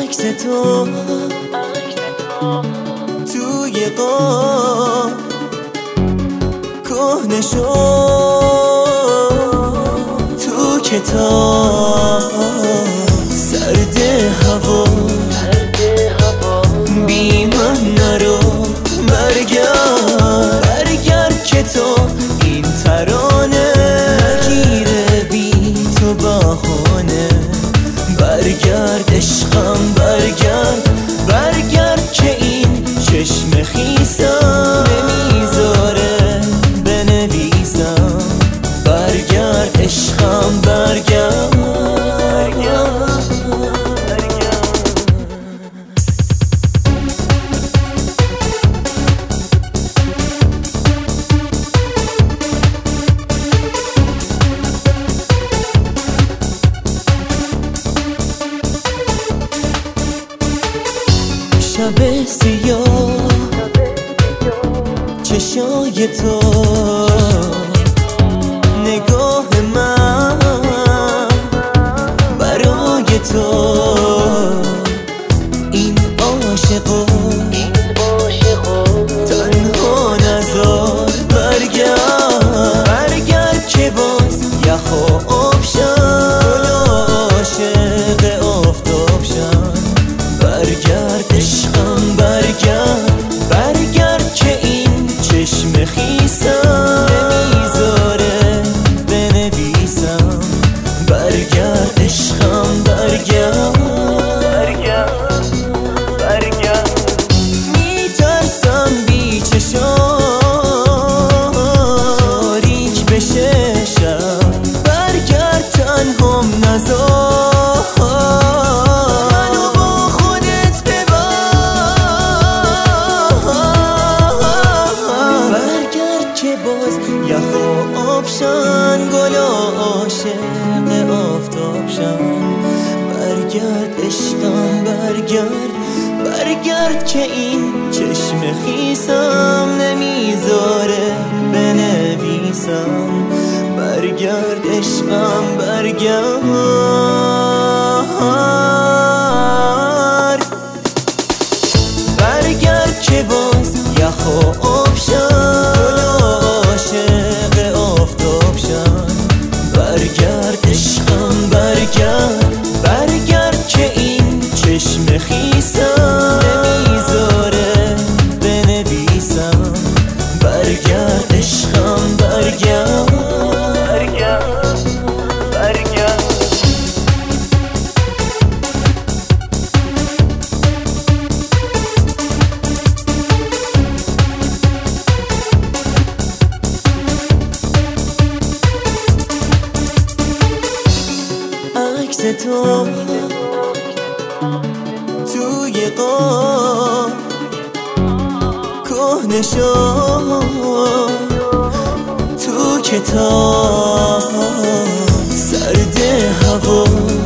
عکس تو توی قاب کهنه شد تو کتاب سرد هوا بی من نرو برگرد که تو این ترانه نگیره بی تو بهانه برگرد عشقم برگرد که این چشم خیسم نمیذاره بنویسم برگرد عشقم برگرد شب سیاه چشای تو نگاه من برای تو این عاشقو تنها نذار برگرد که باز یخ و آب شد عاشق آفتاب شد برگرد عشقم برگرد که این چشم خیسم نمیذاره بنویسم برگرد عشقم برگرد میترسم بی چشام تاریک بشه شب برگرد تنهام نذار یخ و آب شن گل عاشق آفتاب شن برگرد عشقم برگرد که این چشم خیسم نمیذاره بنویسم برگرد عشقم برگرد که باز یخ و آب شن برگرد عشقم برگرد که این چشم خیسم نمیذاره بنویسم برگرد عشقم برگرد عکس تو توی قاب کهنه شد تو کتاب سرد هوا